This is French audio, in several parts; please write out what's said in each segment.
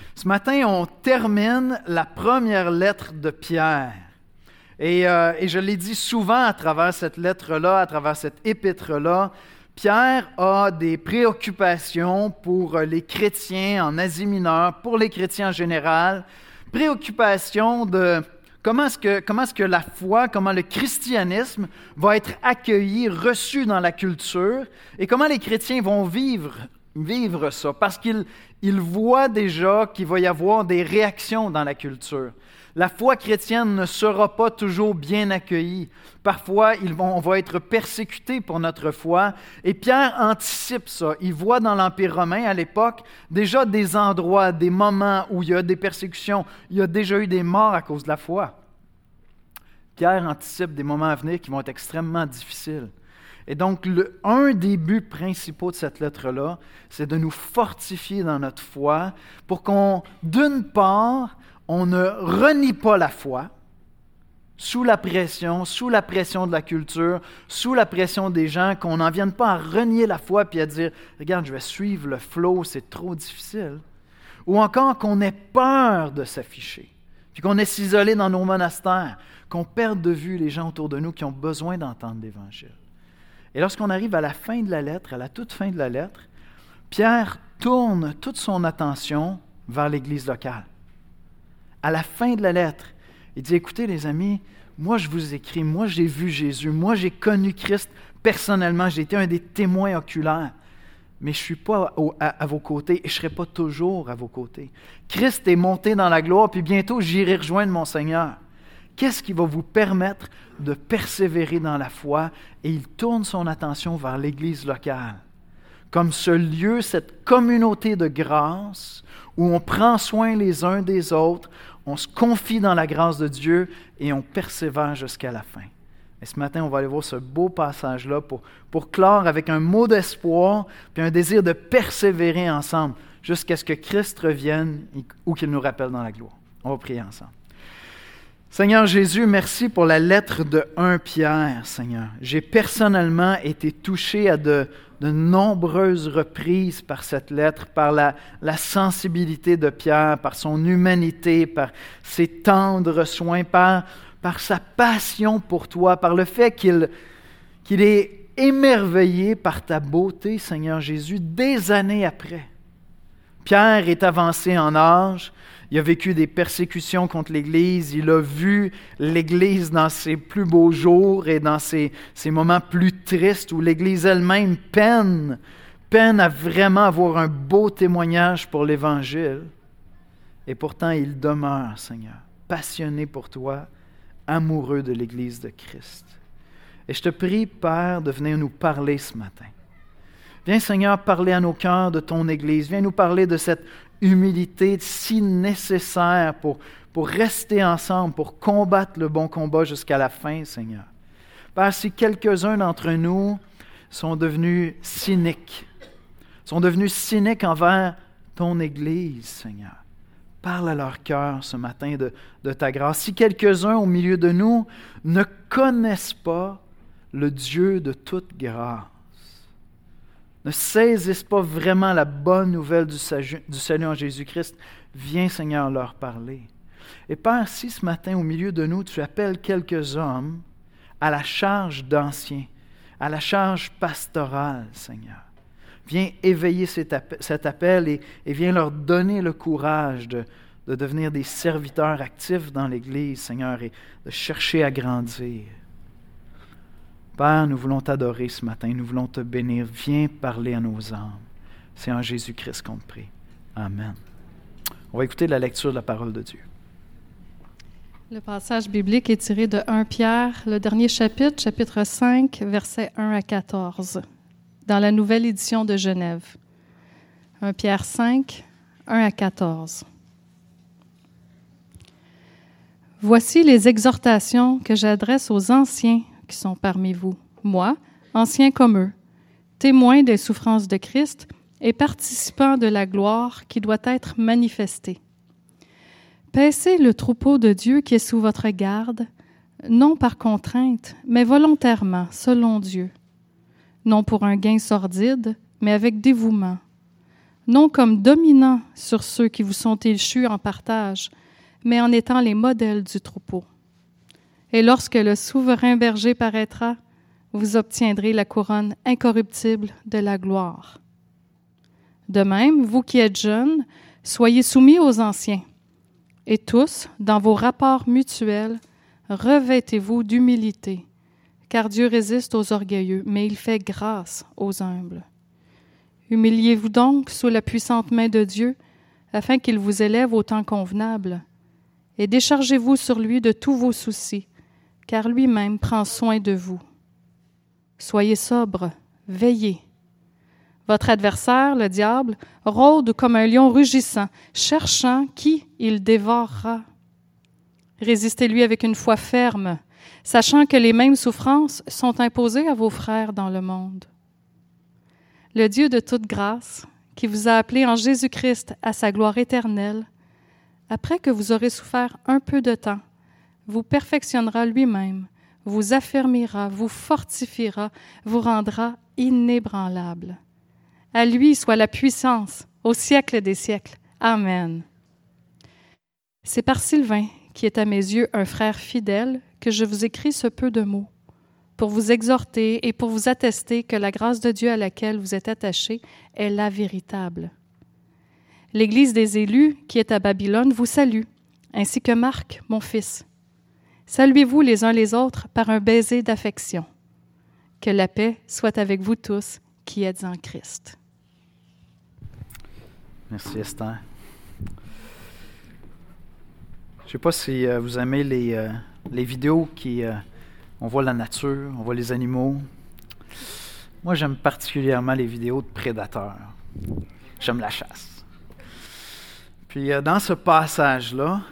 Ce matin, on termine la première lettre de Pierre. Et je l'ai dit souvent à travers cette lettre-là, à travers cette épître-là, Pierre a des préoccupations pour les chrétiens en Asie mineure, pour les chrétiens en général, préoccupations de comment est-ce que la foi, comment le christianisme va être accueilli, reçu dans la culture, et comment les chrétiens vont vivre ça, parce qu'ils voient déjà qu'il va y avoir des réactions dans la culture. La foi chrétienne ne sera pas toujours bien accueillie. Parfois, on va être persécutés pour notre foi. Et Pierre anticipe ça. Il voit dans l'Empire romain, à l'époque, déjà des endroits, des moments où il y a des persécutions. Il y a déjà eu des morts à cause de la foi. Pierre anticipe des moments à venir qui vont être extrêmement difficiles. Et donc, un des buts principaux de cette lettre-là, c'est de nous fortifier dans notre foi pour qu'on, d'une part, on ne renie pas la foi sous la pression de la culture, sous la pression des gens, qu'on n'en vienne pas à renier la foi puis à dire « Regarde, je vais suivre le flow, c'est trop difficile. » Ou encore qu'on ait peur de s'afficher, puis qu'on ait s'isoler dans nos monastères, qu'on perde de vue les gens autour de nous qui ont besoin d'entendre l'Évangile. Et lorsqu'on arrive à la fin de la lettre, à la toute fin de la lettre, Pierre tourne toute son attention vers l'Église locale. À la fin de la lettre, il dit, écoutez les amis, moi je vous écris, moi j'ai vu Jésus, moi j'ai connu Christ personnellement, j'ai été un des témoins oculaires, mais je ne suis pas à vos côtés et je ne serai pas toujours à vos côtés. Christ est monté dans la gloire, puis bientôt j'irai rejoindre mon Seigneur. Qu'est-ce qui va vous permettre de persévérer dans la foi? Et il tourne son attention vers l'Église locale, comme ce lieu, cette communauté de grâce, où on prend soin les uns des autres, on se confie dans la grâce de Dieu et on persévère jusqu'à la fin. Et ce matin, on va aller voir ce beau passage-là pour clore avec un mot d'espoir puis un désir de persévérer ensemble jusqu'à ce que Christ revienne ou qu'il nous rappelle dans la gloire. On va prier ensemble. Seigneur Jésus, merci pour la lettre de 1 Pierre, Seigneur. J'ai personnellement été touché à de nombreuses reprises par cette lettre, par la sensibilité de Pierre, par son humanité, par ses tendres soins, par sa passion pour toi, par le fait qu'il est émerveillé par ta beauté, Seigneur Jésus, des années après. Pierre est avancé en âge, il a vécu des persécutions contre l'Église, il a vu l'Église dans ses plus beaux jours et dans ses moments plus tristes où l'Église elle-même peine à vraiment avoir un beau témoignage pour l'Évangile. Et pourtant, il demeure, Seigneur, passionné pour toi, amoureux de l'Église de Christ. Et je te prie, Père, de venir nous parler ce matin. Viens, Seigneur, parler à nos cœurs de ton Église. Viens nous parler de cette humilité si nécessaire pour rester ensemble, pour combattre le bon combat jusqu'à la fin, Seigneur. Père, si quelques-uns d'entre nous sont devenus cyniques envers ton Église, Seigneur, parle à leur cœur ce matin de ta grâce. Si quelques-uns au milieu de nous ne connaissent pas le Dieu de toute grâce, ne saisissent pas vraiment la bonne nouvelle du salut en Jésus-Christ, viens, Seigneur, leur parler. Et Père, si ce matin, au milieu de nous, tu appelles quelques hommes à la charge d'anciens, à la charge pastorale, Seigneur, viens éveiller cet appel et viens leur donner le courage de devenir des serviteurs actifs dans l'Église, Seigneur, et de chercher à grandir. Père, nous voulons t'adorer ce matin, nous voulons te bénir. Viens parler à nos âmes. C'est en Jésus-Christ qu'on te prie. Amen. On va écouter la lecture de la parole de Dieu. Le passage biblique est tiré de 1 Pierre, le dernier chapitre, chapitre 5, versets 1 à 14, dans la nouvelle édition de Genève. 1 Pierre 5, 1 à 14. Voici les exhortations que j'adresse aux anciens qui sont parmi vous, moi, ancien comme eux, témoin des souffrances de Christ et participant de la gloire qui doit être manifestée. Paissez le troupeau de Dieu qui est sous votre garde, non par contrainte, mais volontairement, selon Dieu, non pour un gain sordide, mais avec dévouement, non comme dominants sur ceux qui vous sont échus en partage, mais en étant les modèles du troupeau. Et lorsque le souverain berger paraîtra, vous obtiendrez la couronne incorruptible de la gloire. De même, vous qui êtes jeunes, soyez soumis aux anciens. Et tous, dans vos rapports mutuels, revêtez-vous d'humilité, car Dieu résiste aux orgueilleux, mais il fait grâce aux humbles. Humiliez-vous donc sous la puissante main de Dieu, afin qu'il vous élève au temps convenable, et déchargez-vous sur lui de tous vos soucis, car lui-même prend soin de vous. Soyez sobres, veillez. Votre adversaire, le diable, rôde comme un lion rugissant, cherchant qui il dévorera. Résistez-lui avec une foi ferme, sachant que les mêmes souffrances sont imposées à vos frères dans le monde. Le Dieu de toute grâce, qui vous a appelés en Jésus-Christ à sa gloire éternelle, après que vous aurez souffert un peu de temps, vous perfectionnera lui-même, vous affermira, vous fortifiera, vous rendra inébranlable. À lui soit la puissance au siècle des siècles. Amen. C'est par Sylvain, qui est à mes yeux un frère fidèle, que je vous écris ce peu de mots, pour vous exhorter et pour vous attester que la grâce de Dieu à laquelle vous êtes attachés est la véritable. L'Église des élus, qui est à Babylone, vous salue, ainsi que Marc, mon fils. Saluez-vous les uns les autres par un baiser d'affection. Que la paix soit avec vous tous qui êtes en Christ. Merci Esther. Je ne sais pas si vous aimez les vidéos qui... on voit la nature, on voit les animaux. Moi, j'aime particulièrement les vidéos de prédateurs. J'aime la chasse. Puis dans ce passage-là,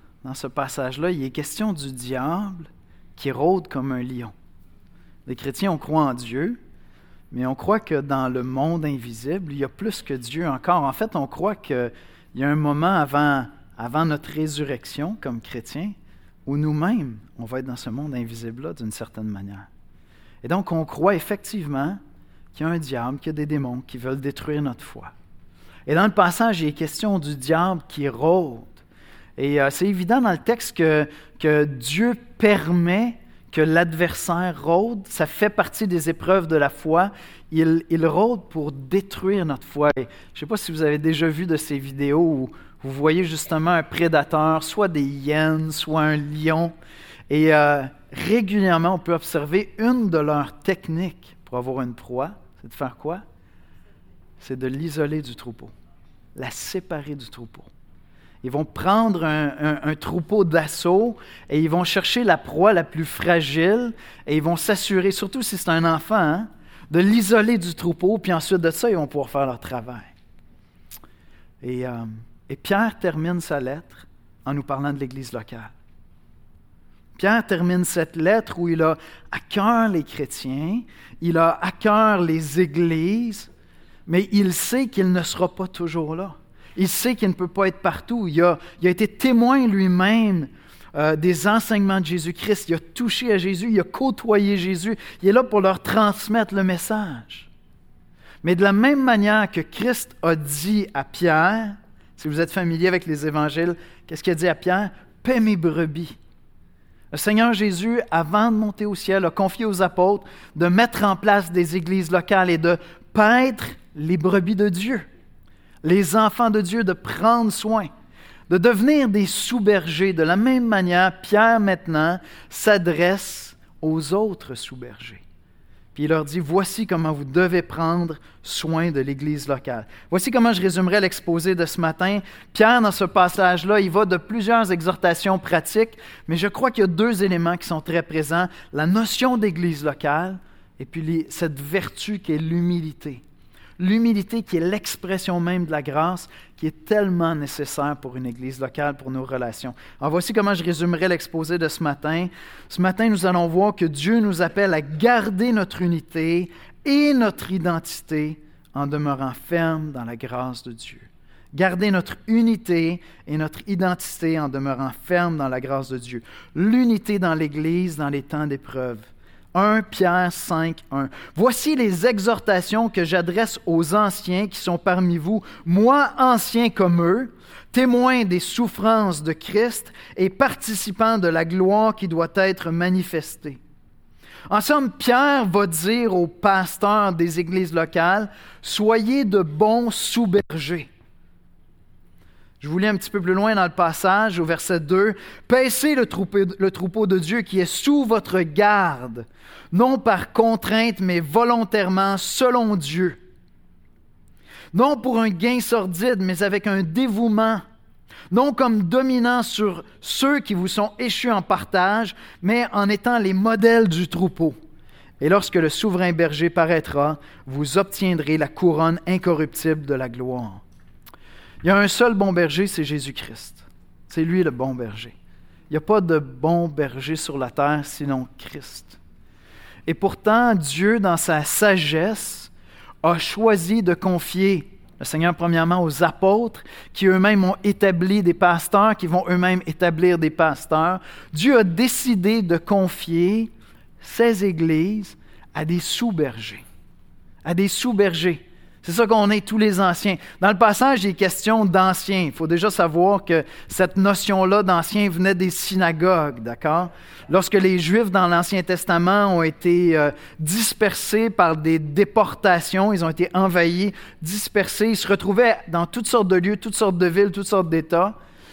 il est question du diable qui rôde comme un lion. Les chrétiens, on croit en Dieu, mais on croit que dans le monde invisible, il y a plus que Dieu encore. En fait, on croit qu'il y a un moment avant notre résurrection comme chrétiens où nous-mêmes, on va être dans ce monde invisible-là d'une certaine manière. Et donc, on croit effectivement qu'il y a un diable, qu'il y a des démons qui veulent détruire notre foi. Et dans le passage, il est question du diable qui rôde. Et c'est évident dans le texte que Dieu permet que l'adversaire rôde. Ça fait partie des épreuves de la foi. Il rôde pour détruire notre foi. Et je ne sais pas si vous avez déjà vu de ces vidéos où vous voyez justement un prédateur, soit des hyènes, soit un lion. Et régulièrement, on peut observer une de leurs techniques pour avoir une proie. C'est de faire quoi? C'est de l'isoler du troupeau, la séparer du troupeau. Ils vont prendre un troupeau d'assaut et ils vont chercher la proie la plus fragile et ils vont s'assurer, surtout si c'est un enfant, de l'isoler du troupeau, puis ensuite de ça, ils vont pouvoir faire leur travail. Et Pierre termine sa lettre en nous parlant de l'Église locale. Pierre termine cette lettre où il a à cœur les chrétiens, il a à cœur les églises, mais il sait qu'il ne sera pas toujours là. Il sait qu'il ne peut pas être partout. Il a été témoin lui-même des enseignements de Jésus-Christ. Il a touché à Jésus, il a côtoyé Jésus. Il est là pour leur transmettre le message. Mais de la même manière que Christ a dit à Pierre, si vous êtes familier avec les évangiles, qu'est-ce qu'il a dit à Pierre? « Paie mes brebis ». Le Seigneur Jésus, avant de monter au ciel, a confié aux apôtres de mettre en place des églises locales et de paître les brebis de Dieu. Les enfants de Dieu, de prendre soin, de devenir des sous-bergers. De la même manière, Pierre maintenant s'adresse aux autres sous-bergers. Puis il leur dit, voici comment vous devez prendre soin de l'Église locale. Voici comment je résumerai l'exposé de ce matin. Pierre, dans ce passage-là, il va de plusieurs exhortations pratiques, mais je crois qu'il y a deux éléments qui sont très présents. La notion d'Église locale et puis cette vertu qui est l'humilité. L'humilité qui est l'expression même de la grâce, qui est tellement nécessaire pour une Église locale, pour nos relations. Alors voici comment je résumerai l'exposé de ce matin. Ce matin, nous allons voir que Dieu nous appelle à garder notre unité et notre identité en demeurant ferme dans la grâce de Dieu. Garder notre unité et notre identité en demeurant ferme dans la grâce de Dieu. L'unité dans l'Église dans les temps d'épreuve. 1 Pierre 5, 1. « Voici les exhortations que j'adresse aux anciens qui sont parmi vous, moi ancien comme eux, témoin des souffrances de Christ et participant de la gloire qui doit être manifestée. » En somme, Pierre va dire aux pasteurs des églises locales, « Soyez de bons sous-bergers. » Je vous lis un petit peu plus loin dans le passage, au verset 2. « Paissez le troupeau de Dieu qui est sous votre garde, non par contrainte, mais volontairement, selon Dieu. Non pour un gain sordide, mais avec un dévouement. Non comme dominant sur ceux qui vous sont échus en partage, mais en étant les modèles du troupeau. Et lorsque le souverain berger paraîtra, vous obtiendrez la couronne incorruptible de la gloire. » Il y a un seul bon berger, c'est Jésus-Christ. C'est lui le bon berger. Il n'y a pas de bon berger sur la terre sinon Christ. Et pourtant, Dieu, dans sa sagesse, a choisi de confier le Seigneur, premièrement, aux apôtres, qui eux-mêmes ont établi des pasteurs, qui vont eux-mêmes établir des pasteurs. Dieu a décidé de confier ces églises à des sous-bergers. À des sous-bergers. C'est ça qu'on est, tous les anciens. Dans le passage, il est question d'anciens. Il faut déjà savoir que cette notion-là d'anciens venait des synagogues, d'accord? Lorsque les Juifs dans l'Ancien Testament ont été dispersés par des déportations, ils ont été envahis, dispersés, ils se retrouvaient dans toutes sortes de lieux, toutes sortes de villes, toutes sortes d'États.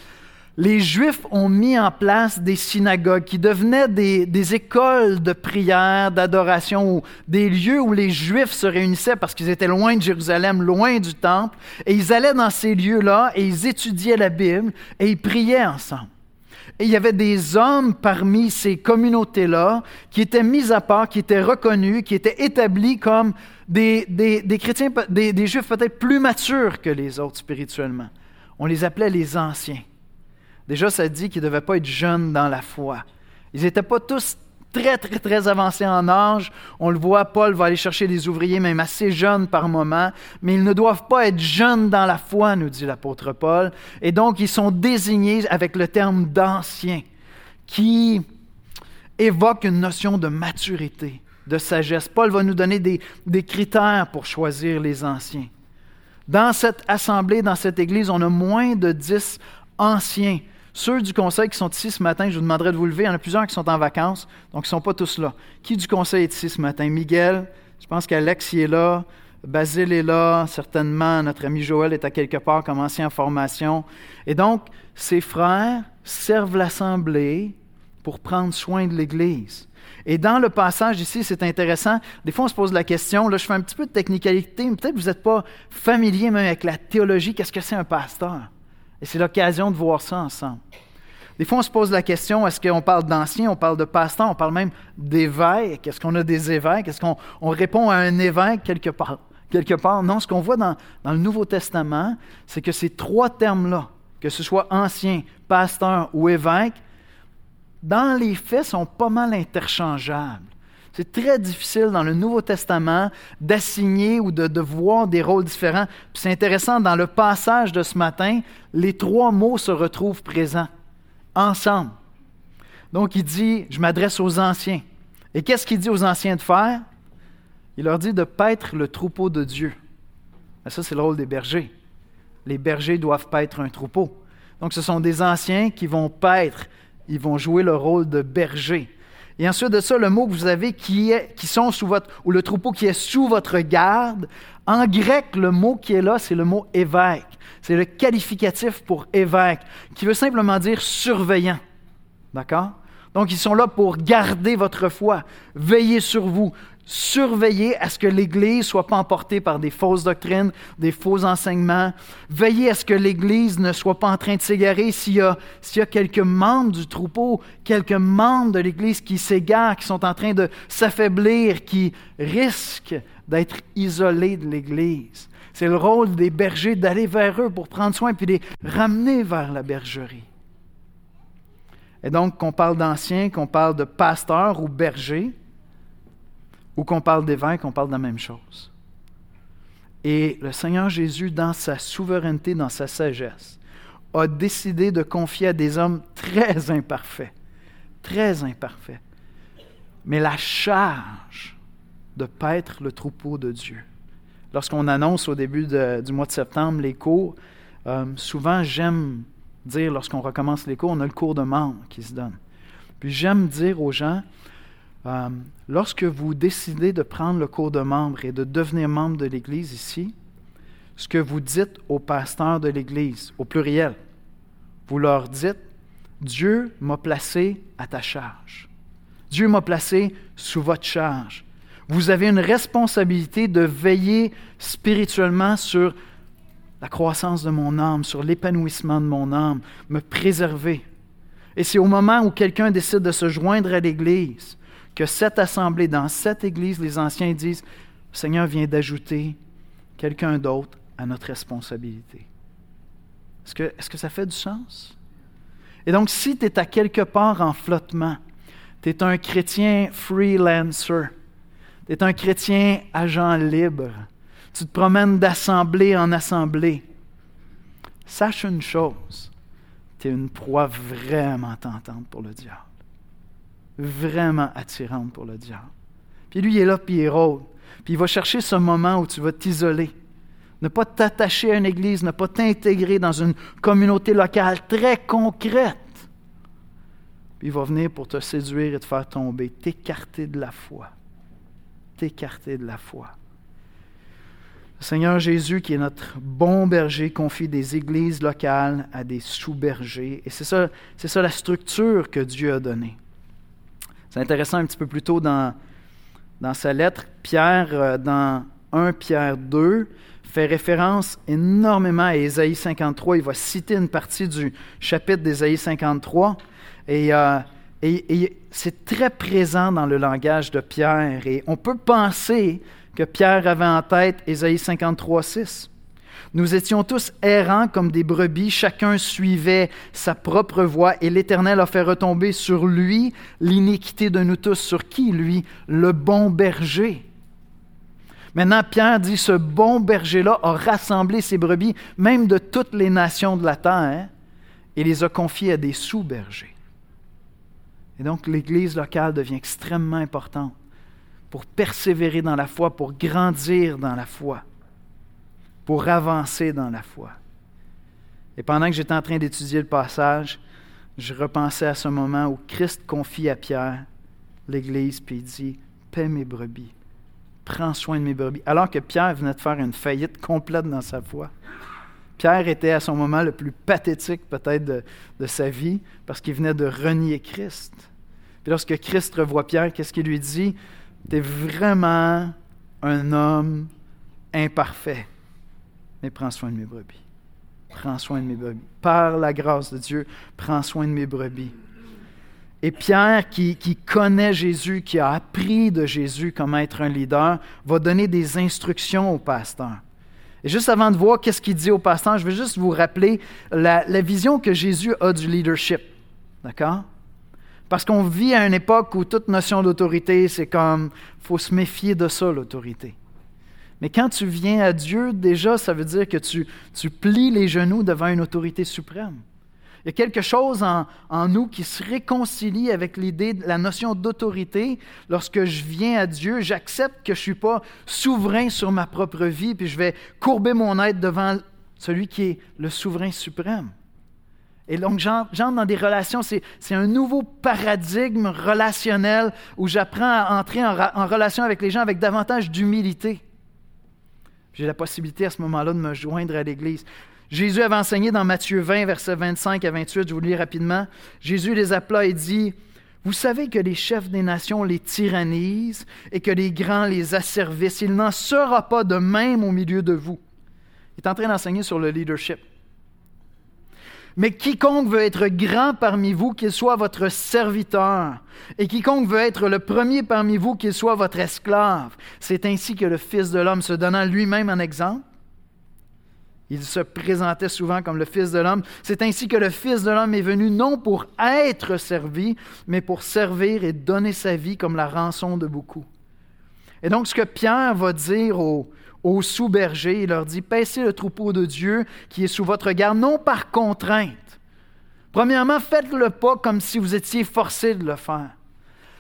Les Juifs ont mis en place des synagogues qui devenaient des écoles de prière, d'adoration, ou des lieux où les Juifs se réunissaient parce qu'ils étaient loin de Jérusalem, loin du temple, et ils allaient dans ces lieux-là et ils étudiaient la Bible et ils priaient ensemble. Et il y avait des hommes parmi ces communautés-là qui étaient mis à part, qui étaient reconnus, qui étaient établis comme des chrétiens, des Juifs peut-être plus matures que les autres spirituellement. On les appelait les anciens. Déjà, ça dit qu'ils ne devaient pas être jeunes dans la foi. Ils n'étaient pas tous très, très, très avancés en âge. On le voit, Paul va aller chercher des ouvriers même assez jeunes par moment, mais ils ne doivent pas être jeunes dans la foi, nous dit l'apôtre Paul. Et donc, ils sont désignés avec le terme d'anciens, qui évoque une notion de maturité, de sagesse. Paul va nous donner des critères pour choisir les anciens. Dans cette assemblée, dans cette église, on a moins de 10 anciens. Ceux du conseil qui sont ici ce matin, je vous demanderai de vous lever. Il y en a plusieurs qui sont en vacances, donc ils ne sont pas tous là. Qui du conseil est ici ce matin? Miguel, je pense qu'Alex y est là, Basile est là, certainement notre ami Joël est à quelque part comme ancien en formation. Et donc, ces frères servent l'assemblée pour prendre soin de l'Église. Et dans le passage ici, c'est intéressant, des fois on se pose la question, là je fais un petit peu de technicalité, mais peut-être que vous n'êtes pas familier même avec la théologie, qu'est-ce que c'est un pasteur? Et c'est l'occasion de voir ça ensemble. Des fois, on se pose la question, est-ce qu'on parle d'anciens, on parle de pasteurs, on parle même d'évêques? Est-ce qu'on a des évêques? Est-ce qu'on répond à un évêque quelque part? Non, ce qu'on voit dans le Nouveau Testament, c'est que ces trois termes-là, que ce soit ancien, pasteur ou évêque, dans les faits, sont pas mal interchangeables. C'est très difficile dans le Nouveau Testament d'assigner ou de voir des rôles différents. Puis c'est intéressant, dans le passage de ce matin, les trois mots se retrouvent présents, ensemble. Donc il dit, je m'adresse aux anciens. Et qu'est-ce qu'il dit aux anciens de faire? Il leur dit de paître le troupeau de Dieu. Et ça, c'est le rôle des bergers. Les bergers doivent paître un troupeau. Donc ce sont des anciens qui vont paître, ils vont jouer le rôle de berger. Et ensuite de ça, le mot que vous avez qui sont sous votre, ou le troupeau qui est sous votre garde, en grec, le mot qui est là, c'est le mot évêque. C'est le qualificatif pour évêque, qui veut simplement dire surveillant. D'accord? Donc, ils sont là pour garder votre foi, veiller sur vous, surveiller à ce que l'Église ne soit pas emportée par des fausses doctrines, des faux enseignements, veiller à ce que l'Église ne soit pas en train de s'égarer s'il y a quelques membres du troupeau, quelques membres de l'Église qui s'égarent, qui sont en train de s'affaiblir, qui risquent d'être isolés de l'Église. C'est le rôle des bergers d'aller vers eux pour prendre soin puis les ramener vers la bergerie. Et donc, qu'on parle d'anciens, qu'on parle de pasteurs ou bergers, ou qu'on parle d'évêques, on parle de la même chose. Et le Seigneur Jésus, dans sa souveraineté, dans sa sagesse, a décidé de confier à des hommes très imparfaits. mais la charge de paître le troupeau de Dieu. Lorsqu'on annonce au début du mois de septembre les cours, souvent j'aime dire, lorsqu'on recommence les cours, on a le cours de membres qui se donne. Puis j'aime dire aux gens, lorsque vous décidez de prendre le cours de membre et de devenir membre de l'Église ici, ce que vous dites aux pasteurs de l'Église, au pluriel, vous leur dites, Dieu m'a placé à ta charge. Dieu m'a placé sous votre charge. Vous avez une responsabilité de veiller spirituellement sur la croissance de mon âme, sur l'épanouissement de mon âme, me préserver. Et c'est au moment où quelqu'un décide de se joindre à l'Église que cette assemblée, dans cette Église, les anciens disent, le Seigneur vient d'ajouter quelqu'un d'autre à notre responsabilité. Est-ce que ça fait du sens? Et donc, si tu es à quelque part en flottement, tu es un chrétien freelancer, tu es un chrétien agent libre, tu te promènes d'assemblée en assemblée, sache une chose, tu es une proie vraiment tentante pour le diable. Vraiment attirante pour le diable. Puis lui, il est là, puis il rôde. Puis il va chercher ce moment où tu vas t'isoler. Ne pas t'attacher à une église, ne pas t'intégrer dans une communauté locale très concrète. Puis il va venir pour te séduire et te faire tomber, t'écarter de la foi. T'écarter de la foi. Le Seigneur Jésus, qui est notre bon berger, confie des églises locales à des sous-bergers. Et c'est ça la structure que Dieu a donnée. C'est intéressant, un petit peu plus tôt dans sa lettre, Pierre, dans 1 Pierre 2, fait référence énormément à Ésaïe 53. Il va citer une partie du chapitre d'Ésaïe 53. Et c'est très présent dans le langage de Pierre. Et on peut penser que Pierre avait en tête Ésaïe 53, 6. Nous étions tous errants comme des brebis, chacun suivait sa propre voie, et l'Éternel a fait retomber sur lui l'iniquité de nous tous. Sur qui, lui? Le bon berger. Maintenant, Pierre dit, ce bon berger-là a rassemblé ses brebis, même de toutes les nations de la terre, et les a confiées à des sous-bergers. Et donc, l'Église locale devient extrêmement importante pour persévérer dans la foi, pour grandir dans la foi, pour avancer dans la foi. Et pendant que j'étais en train d'étudier le passage, je repensais à ce moment où Christ confie à Pierre l'Église, puis il dit, « Paie mes brebis, prends soin de mes brebis. » Alors que Pierre venait de faire une faillite complète dans sa foi. Pierre était à son moment le plus pathétique peut-être de sa vie, parce qu'il venait de renier Christ. Puis lorsque Christ revoit Pierre, qu'est-ce qu'il lui dit? « Tu es vraiment un homme imparfait. Mais prends soin de mes brebis. Prends soin de mes brebis. Par la grâce de Dieu, prends soin de mes brebis. » Et Pierre, qui connaît Jésus, qui a appris de Jésus comment être un leader, va donner des instructions au pasteur. Et juste avant de voir qu'est-ce qu'il dit au pasteur, je vais juste vous rappeler la vision que Jésus a du leadership. D'accord? Parce qu'on vit à une époque où toute notion d'autorité, c'est comme, il faut se méfier de ça, l'autorité. Mais quand tu viens à Dieu, déjà, ça veut dire que tu plies les genoux devant une autorité suprême. Il y a quelque chose en nous qui se réconcilie avec l'idée, la notion d'autorité. Lorsque je viens à Dieu, j'accepte que je ne suis pas souverain sur ma propre vie, puis je vais courber mon être devant celui qui est le souverain suprême. Et donc, j'entre dans des relations, c'est un nouveau paradigme relationnel où j'apprends à entrer en relation avec les gens avec davantage d'humilité. J'ai la possibilité à ce moment-là de me joindre à l'Église. Jésus avait enseigné dans Matthieu 20, versets 25 à 28, je vous le lis rapidement. Jésus les appela et dit, « Vous savez que les chefs des nations les tyrannisent et que les grands les asservissent. Il n'en sera pas de même au milieu de vous. » Il est en train d'enseigner sur le leadership. « Mais quiconque veut être grand parmi vous, qu'il soit votre serviteur. Et quiconque veut être le premier parmi vous, qu'il soit votre esclave. C'est ainsi que le Fils de l'homme, se donnant lui-même en exemple, il se présentait souvent comme le Fils de l'homme. C'est ainsi que le Fils de l'homme est venu non pour être servi, mais pour servir et donner sa vie comme la rançon de beaucoup. » Et donc, ce que Pierre va dire aux sous-bergers, il leur dit, « Paissez le troupeau de Dieu qui est sous votre garde, non par contrainte. Premièrement, faites-le pas comme si vous étiez forcés de le faire.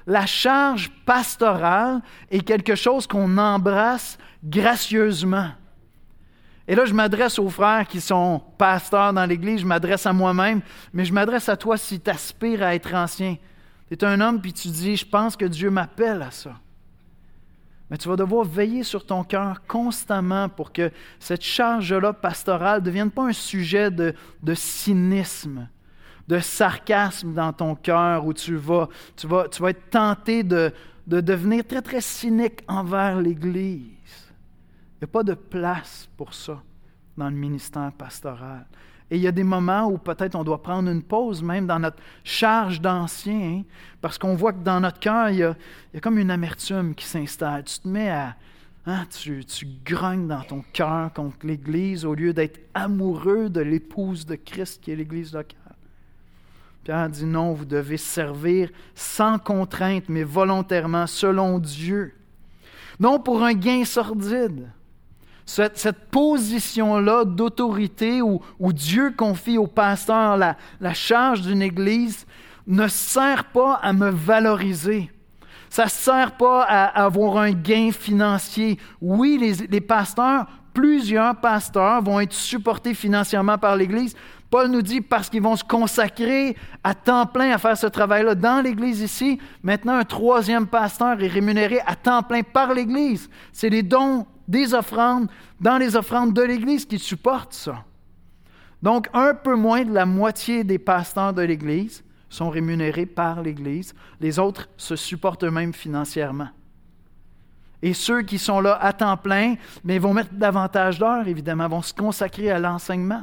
La charge pastorale est quelque chose qu'on embrasse gracieusement. Et là, je m'adresse aux frères qui sont pasteurs dans l'Église, je m'adresse à moi-même, mais je m'adresse à toi si tu aspires à être ancien. Tu es un homme puis tu dis, je pense que Dieu m'appelle à ça. Mais tu vas devoir veiller sur ton cœur constamment pour que cette charge-là pastorale ne devienne pas un sujet de cynisme, de sarcasme dans ton cœur où tu vas être tenté de devenir très, très cynique envers l'Église. Il n'y a pas de place pour ça dans le ministère pastoral. Et il y a des moments où peut-être on doit prendre une pause, même dans notre charge d'ancien, parce qu'on voit que dans notre cœur, il y a comme une amertume qui s'installe. Tu te mets à... tu grognes dans ton cœur contre l'Église au lieu d'être amoureux de l'épouse de Christ qui est l'Église locale. Pierre dit non, vous devez servir sans contrainte, mais volontairement, selon Dieu. Non pour un gain sordide. Cette position-là d'autorité où Dieu confie au pasteur la charge d'une Église ne sert pas à me valoriser. Ça ne sert pas à avoir un gain financier. Oui, les pasteurs, plusieurs pasteurs vont être supportés financièrement par l'Église. Paul nous dit parce qu'ils vont se consacrer à temps plein à faire ce travail-là dans l'Église ici. Maintenant, un troisième pasteur est rémunéré à temps plein par l'Église. C'est les dons des offrandes, dans les offrandes de l'Église qui supportent ça. Donc, un peu moins de la moitié des pasteurs de l'Église sont rémunérés par l'Église. Les autres se supportent eux-mêmes financièrement. Et ceux qui sont là à temps plein, mais vont mettre davantage d'heures, évidemment, vont se consacrer à l'enseignement.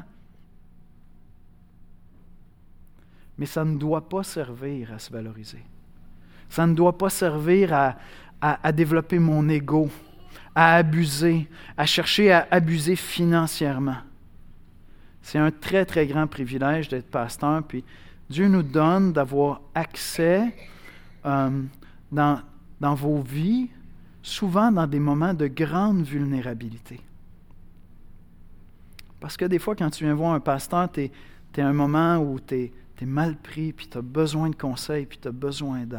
Mais ça ne doit pas servir à se valoriser. Ça ne doit pas servir à développer mon ego, à abuser, à chercher à abuser financièrement. C'est un très, très grand privilège d'être pasteur, puis Dieu nous donne d'avoir accès dans vos vies, souvent dans des moments de grande vulnérabilité. Parce que des fois, quand tu viens voir un pasteur, tu es à un moment où tu es mal pris, puis tu as besoin de conseils, puis tu as besoin d'aide.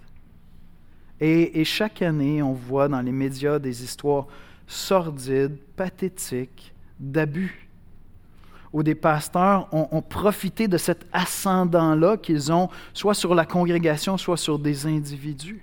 Et chaque année, on voit dans les médias des histoires sordides, pathétiques, d'abus, où des pasteurs ont profité de cet ascendant-là qu'ils ont, soit sur la congrégation, soit sur des individus.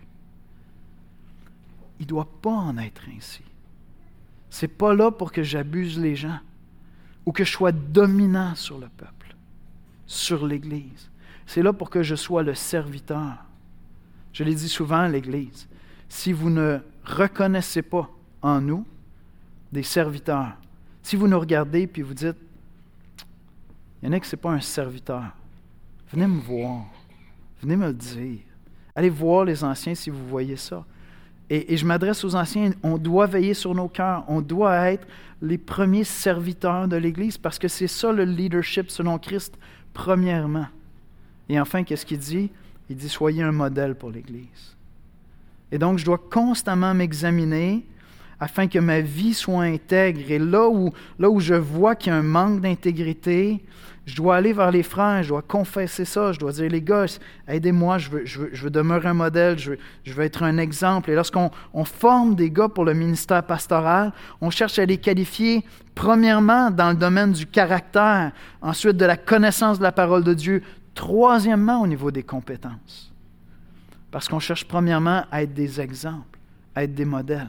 Il ne doit pas en être ainsi. Ce n'est pas là pour que j'abuse les gens ou que je sois dominant sur le peuple, sur l'Église. C'est là pour que je sois le serviteur. Je l'ai dit souvent à l'Église, si vous ne reconnaissez pas en nous des serviteurs, si vous nous regardez et vous dites, il y en a que ce n'est pas un serviteur, venez me voir, venez me le dire. Allez voir les anciens si vous voyez ça. Et je m'adresse aux anciens, on doit veiller sur nos cœurs, on doit être les premiers serviteurs de l'Église parce que c'est ça le leadership selon Christ, premièrement. Et enfin, qu'est-ce qu'il dit? Il dit, soyez un modèle pour l'Église. Et donc, je dois constamment m'examiner afin que ma vie soit intègre. Et là où je vois qu'il y a un manque d'intégrité, je dois aller vers les frères, je dois confesser ça, je dois dire, les gars, aidez-moi, je veux demeurer un modèle, je veux être un exemple. Et lorsqu'on forme des gars pour le ministère pastoral, on cherche à les qualifier premièrement dans le domaine du caractère, ensuite de la connaissance de la parole de Dieu, troisièmement au niveau des compétences. Parce qu'on cherche premièrement à être des exemples, à être des modèles.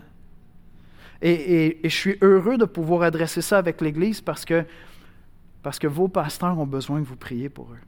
Et je suis heureux de pouvoir adresser ça avec l'Église parce que vos pasteurs ont besoin que vous priez pour eux.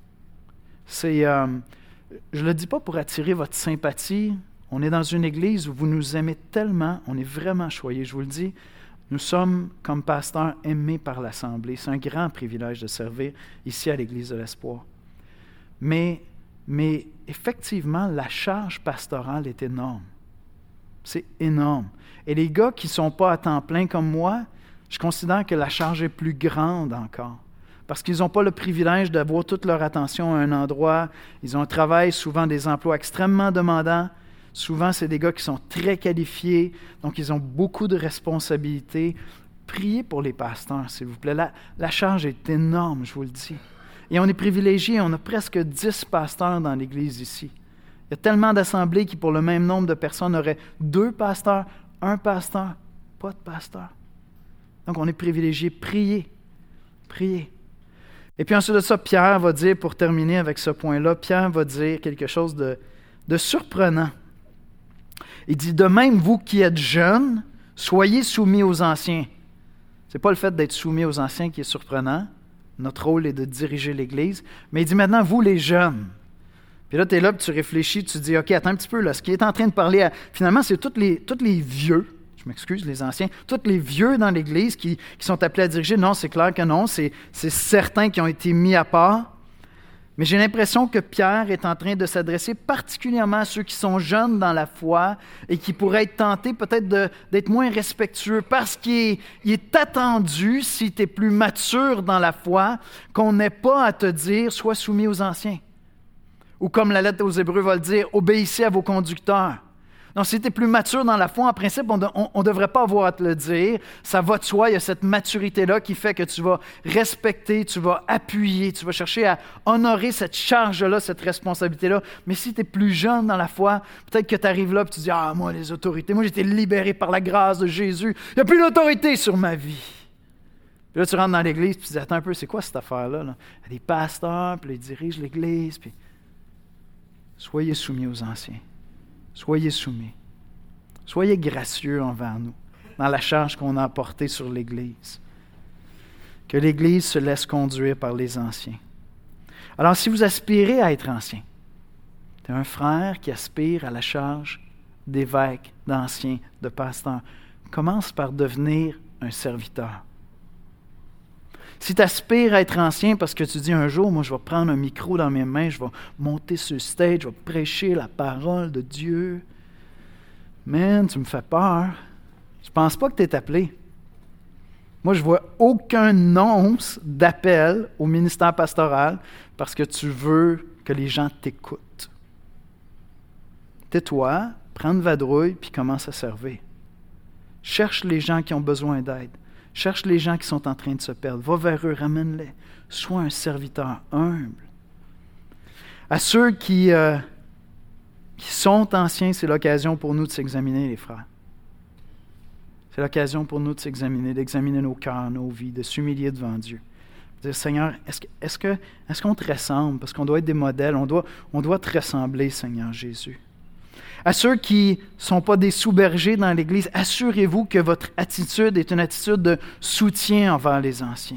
Je ne le dis pas pour attirer votre sympathie. On est dans une Église où vous nous aimez tellement, on est vraiment choyés, je vous le dis. Nous sommes, comme pasteurs, aimés par l'Assemblée. C'est un grand privilège de servir ici à l'Église de l'Espoir. Mais effectivement, la charge pastorale est énorme. C'est énorme. Et les gars qui ne sont pas à temps plein comme moi, je considère que la charge est plus grande encore. Parce qu'ils n'ont pas le privilège d'avoir toute leur attention à un endroit. Ils ont un travail, souvent des emplois extrêmement demandants. Souvent, c'est des gars qui sont très qualifiés, donc ils ont beaucoup de responsabilités. Priez pour les pasteurs, s'il vous plaît. La charge est énorme, je vous le dis. Et on est privilégiés, on a presque 10 pasteurs dans l'Église ici. Il Il y a tellement d'assemblées qui, pour le même nombre de personnes, auraient 2 pasteurs, 1 pasteur, pas de pasteur. Donc, on est privilégié. Priez. Et puis ensuite de ça, Pierre va dire, pour terminer avec ce point-là, Pierre va dire quelque chose de surprenant. Il dit, de même, vous qui êtes jeunes, soyez soumis aux anciens. Ce n'est pas le fait d'être soumis aux anciens qui est surprenant. Notre rôle est de diriger l'Église. Mais il dit maintenant, vous les jeunes. Puis là, tu es là, puis tu réfléchis, tu te dis, OK, attends un petit peu, là, ce qu'il est en train de parler, finalement, c'est tous les vieux, je m'excuse, les anciens, tous les vieux dans l'Église qui sont appelés à diriger. Non, c'est clair que non, c'est certains qui ont été mis à part. Mais j'ai l'impression que Pierre est en train de s'adresser particulièrement à ceux qui sont jeunes dans la foi et qui pourraient être tentés peut-être d'être moins respectueux parce qu'il est attendu, si tu es plus mature dans la foi, qu'on n'ait pas à te dire « sois soumis aux anciens ». Ou comme la lettre aux Hébreux va le dire « obéissez à vos conducteurs ». Donc, si tu es plus mature dans la foi, en principe, on ne devrait pas avoir à te le dire. Ça va de soi, il y a cette maturité-là qui fait que tu vas respecter, tu vas appuyer, tu vas chercher à honorer cette charge-là, cette responsabilité-là. Mais si tu es plus jeune dans la foi, peut-être que tu arrives là et tu dis « ah, moi, les autorités, moi, j'ai été libéré par la grâce de Jésus. Il n'y a plus d'autorité sur ma vie. » Puis là, tu rentres dans l'Église et tu te dis « attends un peu, c'est quoi cette affaire-là? Là? Il y a des pasteurs, puis ils dirigent l'Église. » Puis soyez soumis aux anciens. Soyez soumis. Soyez gracieux envers nous dans la charge qu'on a portée sur l'Église. Que l'Église se laisse conduire par les anciens. Alors, si vous aspirez à être ancien, tu es un frère qui aspire à la charge d'évêque, d'ancien, de pasteur, commence par devenir un serviteur. Si tu aspires à être ancien parce que tu dis un jour, moi je vais prendre un micro dans mes mains, je vais monter sur le stage, je vais prêcher la parole de Dieu. Man, tu me fais peur. Je ne pense pas que tu es appelé. Moi, je ne vois aucun once d'appel au ministère pastoral parce que tu veux que les gens t'écoutent. Tais-toi, prends une vadrouille puis commence à servir. Cherche les gens qui ont besoin d'aide. Cherche les gens qui sont en train de se perdre. Va vers eux, ramène-les. Sois un serviteur humble. À ceux qui sont anciens, c'est l'occasion pour nous de s'examiner, les frères. C'est l'occasion pour nous de s'examiner, d'examiner nos cœurs, nos vies, de s'humilier devant Dieu. De dire, Seigneur, est-ce qu'on te ressemble? Parce qu'on doit être des modèles. On doit te ressembler, Seigneur Jésus. À ceux qui ne sont pas des sous-bergers dans l'Église, assurez-vous que votre attitude est une attitude de soutien envers les anciens.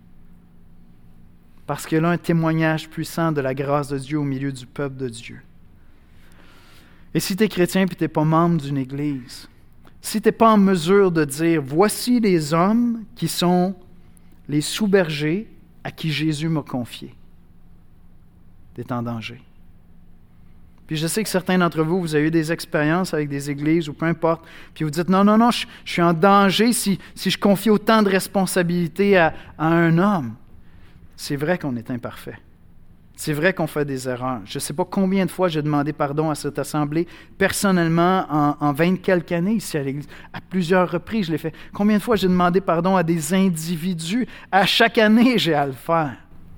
Parce qu'il y a là un témoignage puissant de la grâce de Dieu au milieu du peuple de Dieu. Et si tu es chrétien et tu n'es pas membre d'une Église, si tu n'es pas en mesure de dire « voici les hommes qui sont les sous-bergers à qui Jésus m'a confié », tu es en danger. Puis je sais que certains d'entre vous, vous avez eu des expériences avec des églises ou peu importe, puis vous dites non, je suis en danger si je confie autant de responsabilités à un homme. C'est vrai qu'on est imparfait. C'est vrai qu'on fait des erreurs. Je ne sais pas combien de fois j'ai demandé pardon à cette assemblée, personnellement, en 20 quelques années ici à l'Église. À plusieurs reprises, je l'ai fait. Combien de fois j'ai demandé pardon à des individus? À chaque année, j'ai à le faire.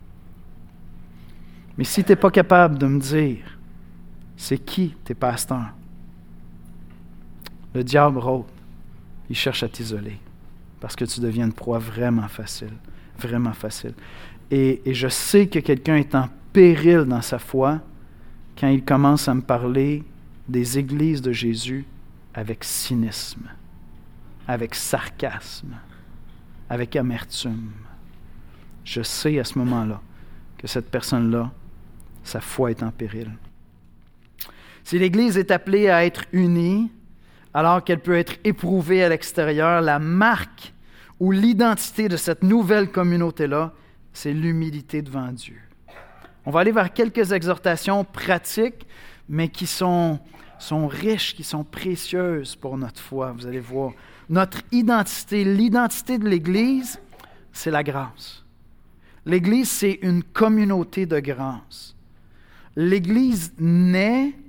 Mais si tu n'es pas capable de me dire c'est qui tes pasteurs? Le diable rôde. Il cherche à t'isoler parce que tu deviens une proie vraiment facile. Vraiment facile. Et je sais que quelqu'un est en péril dans sa foi quand il commence à me parler des églises de Jésus avec cynisme, avec sarcasme, avec amertume. Je sais à ce moment-là que cette personne-là, sa foi est en péril. Si l'Église est appelée à être unie, alors qu'elle peut être éprouvée à l'extérieur, la marque ou l'identité de cette nouvelle communauté-là, c'est l'humilité devant Dieu. On va aller vers quelques exhortations pratiques, mais qui sont riches, qui sont précieuses pour notre foi. Vous allez voir. Notre identité, l'identité de l'Église, c'est la grâce. L'Église, c'est une communauté de grâce. L'Église naît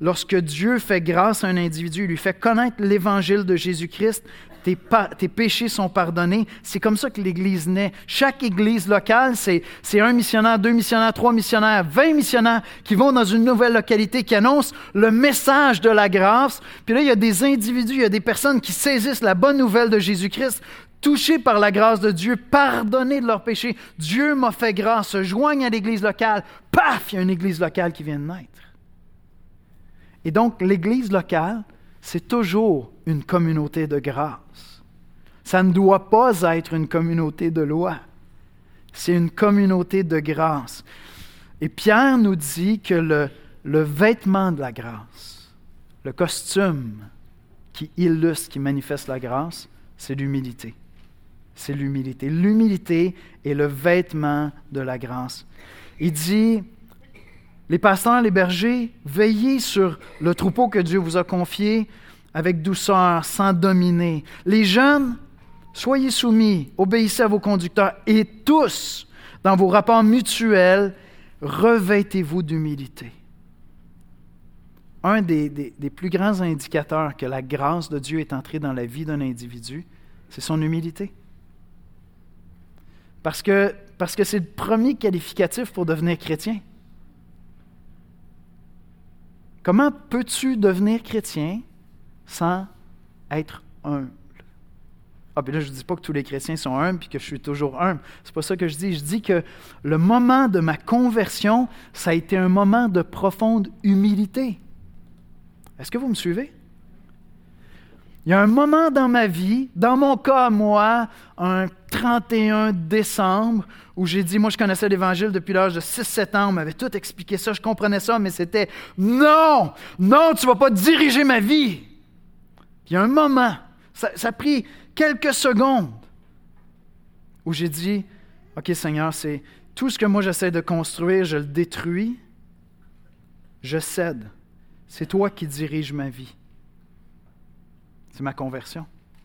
lorsque Dieu fait grâce à un individu, il lui fait connaître l'Évangile de Jésus-Christ, tes péchés sont pardonnés. C'est comme ça que l'Église naît. Chaque Église locale, c'est 1 missionnaire, 2 missionnaires, 3 missionnaires, 20 missionnaires qui vont dans une nouvelle localité, qui annoncent le message de la grâce. Puis là, il y a des individus, il y a des personnes qui saisissent la bonne nouvelle de Jésus-Christ, touchés par la grâce de Dieu, pardonnés de leurs péchés. Dieu m'a fait grâce, se joignent à l'Église locale. Paf, il y a une Église locale qui vient de naître. Et donc, l'Église locale, c'est toujours une communauté de grâce. Ça ne doit pas être une communauté de loi. C'est une communauté de grâce. Et Pierre nous dit que le vêtement de la grâce, le costume qui illustre, qui manifeste la grâce, c'est l'humilité. C'est l'humilité. L'humilité est le vêtement de la grâce. Il dit, les pasteurs, les bergers, veillez sur le troupeau que Dieu vous a confié avec douceur, sans dominer. Les jeunes, soyez soumis, obéissez à vos conducteurs et tous, dans vos rapports mutuels, revêtez-vous d'humilité. Un des plus grands indicateurs que la grâce de Dieu est entrée dans la vie d'un individu, c'est son humilité. Parce que c'est le premier qualificatif pour devenir chrétien. Comment peux-tu devenir chrétien sans être humble? Ah, puis là, je ne dis pas que tous les chrétiens sont humbles et que je suis toujours humble. C'est pas ça que je dis. Je dis que le moment de ma conversion, ça a été un moment de profonde humilité. Est-ce que vous me suivez? Il y a un moment dans ma vie, dans mon cas, moi, un 31 décembre, où j'ai dit, moi je connaissais l'Évangile depuis l'âge de 6-7 ans, on m'avait tout expliqué ça, je comprenais ça, mais c'était « Non! Non, tu ne vas pas diriger ma vie! » Puis il y a un moment, ça a pris quelques secondes, où j'ai dit « OK Seigneur, c'est tout ce que moi j'essaie de construire, je le détruis, je cède. C'est toi qui diriges ma vie. » C'est ma conversion.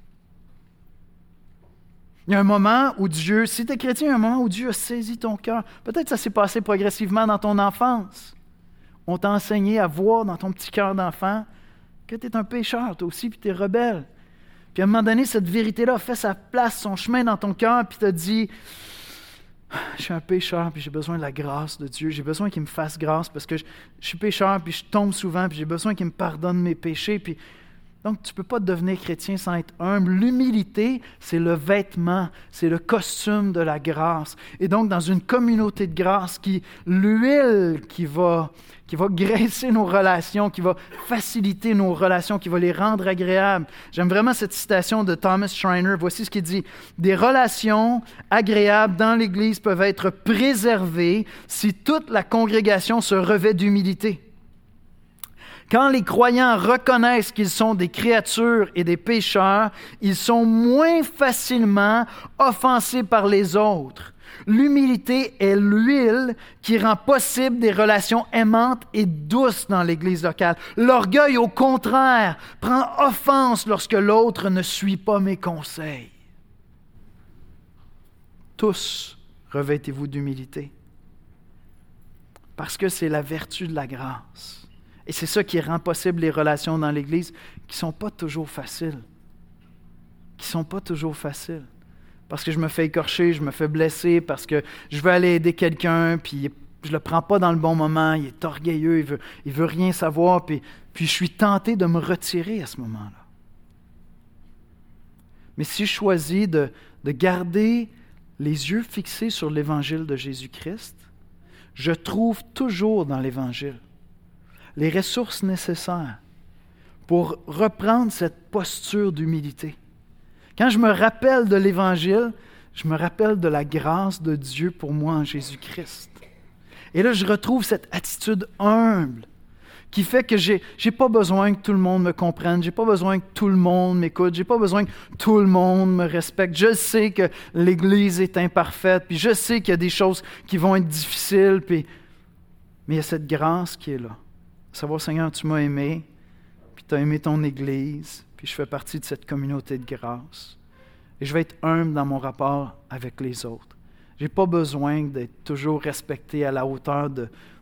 Il y a un moment où Dieu, si tu es chrétien, il y a un moment où Dieu a saisi ton cœur. Peut-être que ça s'est passé progressivement dans ton enfance. On t'a enseigné à voir dans ton petit cœur d'enfant que tu es un pécheur, toi aussi, puis tu es rebelle. Puis à un moment donné, cette vérité-là a fait sa place, son chemin dans ton cœur, puis t'a dit, je suis un pécheur, puis j'ai besoin de la grâce de Dieu. J'ai besoin qu'il me fasse grâce parce que je suis pécheur, puis je tombe souvent, puis j'ai besoin qu'il me pardonne mes péchés, puis donc, tu ne peux pas devenir chrétien sans être humble. L'humilité, c'est le vêtement, c'est le costume de la grâce. Et donc, dans une communauté de grâce, l'huile qui va graisser nos relations, qui va faciliter nos relations, qui va les rendre agréables. J'aime vraiment cette citation de Thomas Schreiner. Voici ce qu'il dit. « Des relations agréables dans l'Église peuvent être préservées si toute la congrégation se revêt d'humilité. » Quand les croyants reconnaissent qu'ils sont des créatures et des pécheurs, ils sont moins facilement offensés par les autres. L'humilité est l'huile qui rend possible des relations aimantes et douces dans l'Église locale. L'orgueil, au contraire, prend offense lorsque l'autre ne suit pas mes conseils. Tous, revêtez-vous d'humilité, parce que c'est la vertu de la grâce. Et c'est ça qui rend possible les relations dans l'Église qui ne sont pas toujours faciles. Parce que je me fais écorcher, je me fais blesser, parce que je veux aller aider quelqu'un, puis je ne le prends pas dans le bon moment, il est orgueilleux, il veut rien savoir, puis je suis tenté de me retirer à ce moment-là. Mais si je choisis de garder les yeux fixés sur l'Évangile de Jésus-Christ, je trouve toujours dans l'Évangile les ressources nécessaires pour reprendre cette posture d'humilité. Quand je me rappelle de l'Évangile, je me rappelle de la grâce de Dieu pour moi en Jésus-Christ. Et là, je retrouve cette attitude humble qui fait que j'ai pas besoin que tout le monde me comprenne, j'ai pas besoin que tout le monde m'écoute, j'ai pas besoin que tout le monde me respecte. Je sais que l'Église est imparfaite, puis je sais qu'il y a des choses qui vont être difficiles, mais il y a cette grâce qui est là. Savoir, Seigneur, tu m'as aimé, puis tu as aimé ton Église, puis je fais partie de cette communauté de grâce. Et je vais être humble dans mon rapport avec les autres. Je n'ai pas besoin d'être toujours respecté à la hauteur de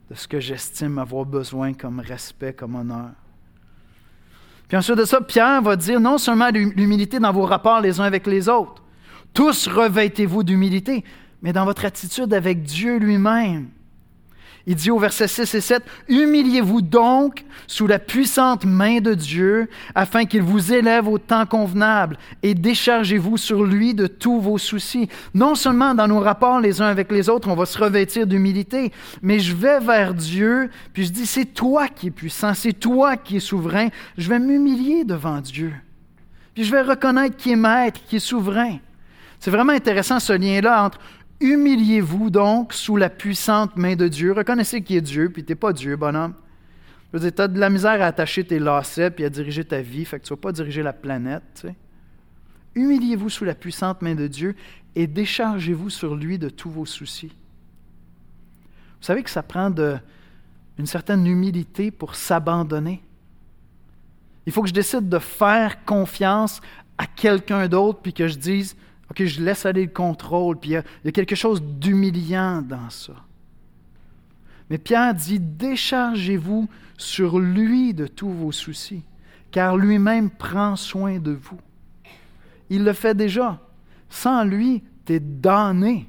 de ce que j'estime avoir besoin comme respect, comme honneur. Puis ensuite de ça, Pierre va dire non seulement l'humilité dans vos rapports les uns avec les autres. Tous revêtez-vous d'humilité, mais dans votre attitude avec Dieu lui-même. Il dit au verset 6 et 7, « Humiliez-vous donc sous la puissante main de Dieu, afin qu'il vous élève au temps convenable, et déchargez-vous sur lui de tous vos soucis. » Non seulement dans nos rapports les uns avec les autres, on va se revêtir d'humilité, mais je vais vers Dieu, puis je dis, « C'est toi qui es puissant, c'est toi qui es souverain. » Je vais m'humilier devant Dieu. Puis je vais reconnaître qui est maître, qui est souverain. C'est vraiment intéressant ce lien-là entre humiliez-vous donc sous la puissante main de Dieu. Reconnaissez qui est Dieu, puis tu n'es pas Dieu, bonhomme. Je veux dire, tu as de la misère à attacher tes lacets puis à diriger ta vie, fait que tu ne vas pas diriger la planète. Tu sais. Humiliez-vous sous la puissante main de Dieu et déchargez-vous sur lui de tous vos soucis. Vous savez que ça prend une certaine humilité pour s'abandonner. Il faut que je décide de faire confiance à quelqu'un d'autre puis que je dise OK, je laisse aller le contrôle, puis il y a quelque chose d'humiliant dans ça. Mais Pierre dit, déchargez-vous sur lui de tous vos soucis, car lui-même prend soin de vous. Il le fait déjà. Sans lui, tu es damné.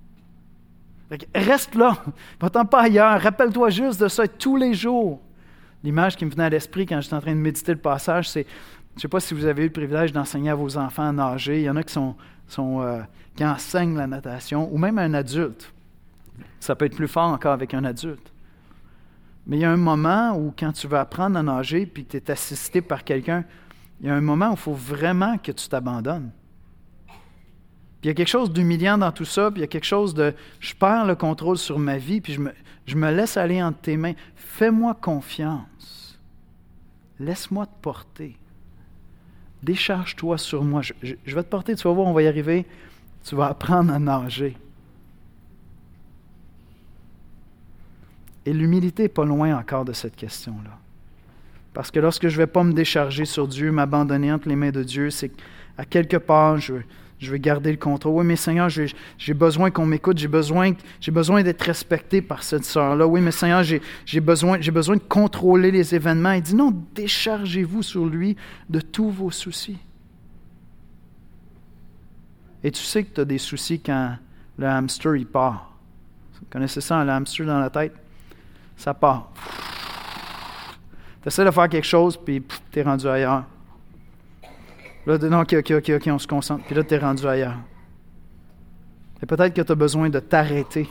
Reste là, va-t'en pas ailleurs, rappelle-toi juste de ça tous les jours. L'image qui me venait à l'esprit quand j'étais en train de méditer le passage, c'est, je ne sais pas si vous avez eu le privilège d'enseigner à vos enfants à nager, il y en a qui enseignent la natation, ou même un adulte. Ça peut être plus fort encore avec un adulte. Mais il y a un moment où, quand tu veux apprendre à nager puis que tu es assisté par quelqu'un, il y a un moment où il faut vraiment que tu t'abandonnes. Puis il y a quelque chose d'humiliant dans tout ça, puis il y a quelque chose de « je perds le contrôle sur ma vie, puis je me laisse aller entre tes mains. Fais-moi confiance. Laisse-moi te porter. Décharge-toi sur moi. Je vais te porter, tu vas voir, on va y arriver. Tu vas apprendre à nager. » Et l'humilité n'est pas loin encore de cette question-là. Parce que lorsque je ne vais pas me décharger sur Dieu, m'abandonner entre les mains de Dieu, c'est qu'à quelque part, je vais garder le contrôle. Oui, mais Seigneur, j'ai besoin qu'on m'écoute, j'ai besoin d'être respecté par cette sœur-là. Oui, mais Seigneur, j'ai besoin de contrôler les événements. Il dit non, déchargez-vous sur lui de tous vos soucis. Et tu sais que tu as des soucis quand le hamster, il part. Vous connaissez ça, le hamster dans la tête? Ça part. Tu essaies de faire quelque chose, puis tu es rendu ailleurs. Là, non, OK, on se concentre. Puis là, tu es rendu ailleurs. Et peut-être que tu as besoin de t'arrêter.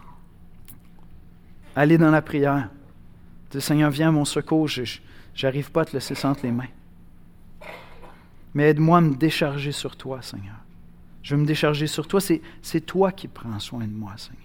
Aller dans la prière. Dire, Seigneur, viens à mon secours, je n'arrive pas à te laisser ça entre les mains. Mais aide-moi à me décharger sur toi, Seigneur. Je veux me décharger sur toi. C'est toi qui prends soin de moi, Seigneur.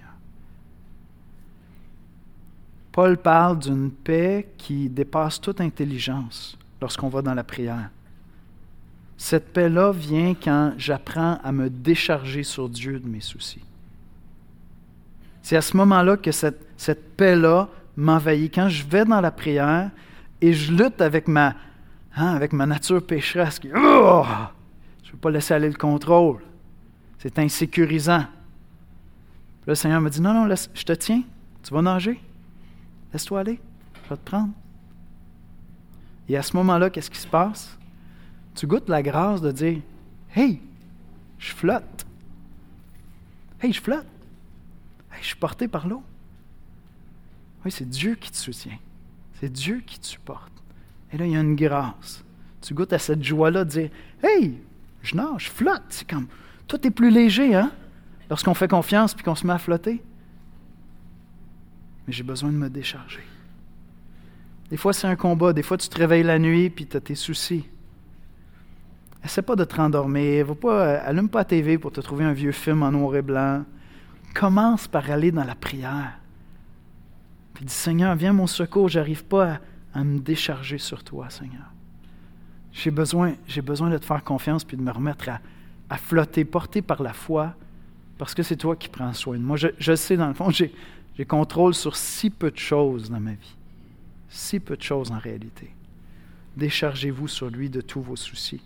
Paul parle d'une paix qui dépasse toute intelligence lorsqu'on va dans la prière. Cette paix-là vient quand j'apprends à me décharger sur Dieu de mes soucis. C'est à ce moment-là que cette paix-là m'envahit. Quand je vais dans la prière et je lutte avec ma nature pécheresse qui... Oh! Je ne veux pas laisser aller le contrôle. C'est insécurisant. Puis le Seigneur me dit, non, je te tiens. Tu vas nager. Laisse-toi aller. Je vais te prendre. Et à ce moment-là, qu'est-ce qui se passe? Tu goûtes la grâce de dire, « Hey, je flotte. Hey, je flotte. Hey, je suis porté par l'eau. » Oui, c'est Dieu qui te soutient. C'est Dieu qui te supporte. Et là, il y a une grâce. Tu goûtes à cette joie-là de dire, « Hey, je nage, je flotte. » C'est comme, tout est plus léger, hein? Lorsqu'on fait confiance puis qu'on se met à flotter. Mais j'ai besoin de me décharger. Des fois, c'est un combat. Des fois, tu te réveilles la nuit puis tu as tes soucis. Essaie pas de te rendormir. Allume pas la TV pour te trouver un vieux film en noir et blanc. Commence par aller dans la prière. Puis dis, Seigneur, viens à mon secours. J'arrive pas à me décharger sur toi, Seigneur. J'ai besoin de te faire confiance puis de me remettre à flotter, porté par la foi, parce que c'est toi qui prends soin de moi. Je sais, dans le fond, j'ai contrôle sur si peu de choses dans ma vie. Si peu de choses en réalité. Déchargez-vous sur lui de tous vos soucis.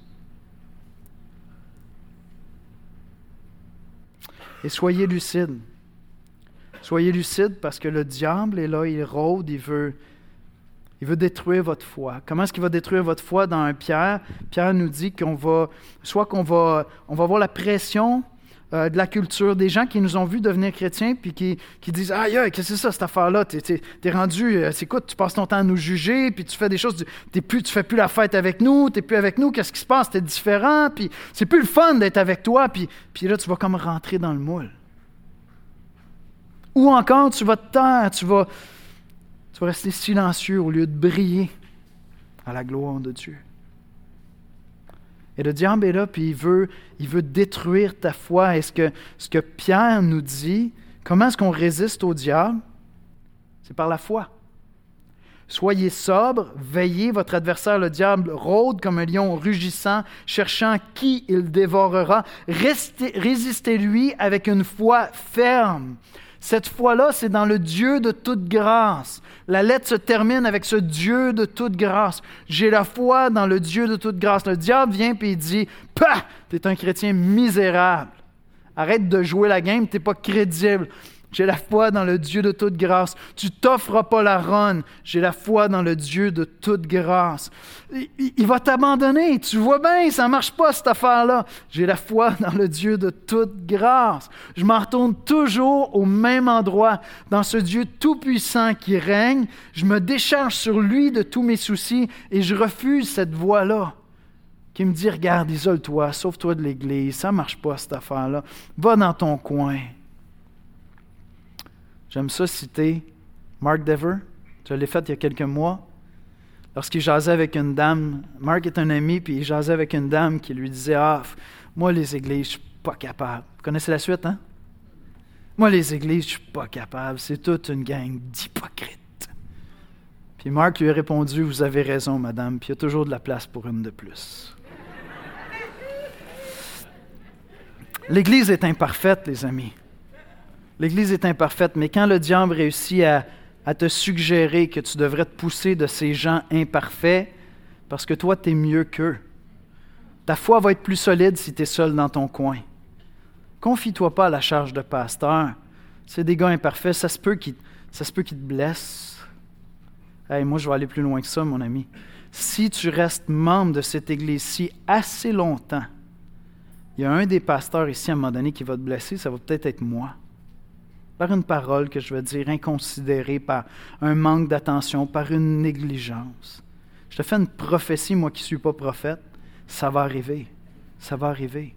Et soyez lucides. Soyez lucides parce que le diable est là, il rôde, il veut détruire votre foi. Comment est-ce qu'il va détruire votre foi dans 1 Pierre? Pierre nous dit qu'on va avoir la pression de la culture, des gens qui nous ont vus devenir chrétiens puis qui disent « Aïe, qu'est-ce que c'est ça, cette affaire-là? T'es rendu, c'est quoi, tu passes ton temps à nous juger, puis tu fais des choses, tu fais plus la fête avec nous, t'es plus avec nous, qu'est-ce qui se passe? T'es différent, puis c'est plus le fun d'être avec toi, puis là, tu vas comme rentrer dans le moule. » Ou encore, tu vas te taire, tu vas rester silencieux au lieu de briller à la gloire de Dieu. Et le diable est là, puis il veut détruire ta foi. Et ce que Pierre nous dit, comment est-ce qu'on résiste au diable? C'est par la foi. Soyez sobres, veillez, votre adversaire, le diable, rôde comme un lion rugissant, cherchant qui il dévorera. Résistez-lui avec une foi ferme. Cette foi-là, c'est dans le Dieu de toute grâce. La lettre se termine avec ce Dieu de toute grâce. J'ai la foi dans le Dieu de toute grâce. Le diable vient et il dit « Pah! T'es un chrétien misérable. Arrête de jouer la game, t'es pas crédible. J'ai la foi dans le Dieu de toute grâce. Tu t'offres pas la ronde. J'ai la foi dans le Dieu de toute grâce. Il va t'abandonner. Tu vois bien, ça marche pas cette affaire-là. J'ai la foi dans le Dieu de toute grâce. Je m'en retourne toujours au même endroit, dans ce Dieu tout-puissant qui règne. Je me décharge sur lui de tous mes soucis et je refuse cette voie-là qui me dit, regarde, isole-toi, sauve-toi de l'Église, ça marche pas cette affaire-là. Va dans ton coin. J'aime ça citer Mark Dever. Je l'ai fait il y a quelques mois. Lorsqu'il jasait avec une dame, Mark est un ami, puis il jasait avec une dame qui lui disait « Ah, moi les églises, je suis pas capable. » Vous connaissez la suite, hein? « Moi les églises, je suis pas capable. C'est toute une gang d'hypocrites. » Puis Mark lui a répondu « Vous avez raison, madame, puis il y a toujours de la place pour une de plus. » L'Église est imparfaite, les amis. L'Église est imparfaite, mais quand le diable réussit à te suggérer que tu devrais te pousser de ces gens imparfaits, parce que toi, tu es mieux qu'eux, ta foi va être plus solide si tu es seul dans ton coin. Confie-toi pas à la charge de pasteur. C'est des gars imparfaits, ça se peut qu'ils te blessent. Hey, moi, je vais aller plus loin que ça, mon ami. Si tu restes membre de cette Église-ci assez longtemps, il y a un des pasteurs ici, à un moment donné, qui va te blesser, ça va peut-être être moi. Par une parole que je vais dire inconsidérée, par un manque d'attention, par une négligence. Je te fais une prophétie, moi qui ne suis pas prophète, ça va arriver. Ça va arriver.